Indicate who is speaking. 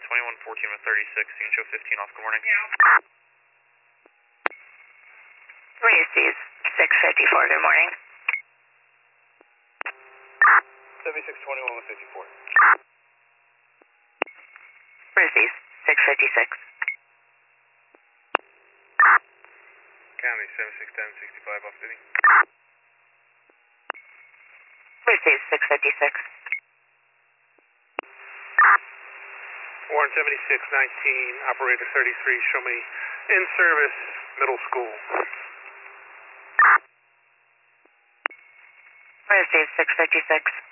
Speaker 1: 2114 with 36, you can show 15 off, good morning.
Speaker 2: Macy's 654, good morning.
Speaker 1: 7621 with 54.
Speaker 2: Macy's 656.
Speaker 1: County 7610, 65 off duty.
Speaker 2: Macy's 656.
Speaker 1: Warren 7619, operator 33, show me in service, middle school.
Speaker 2: Macy's 656.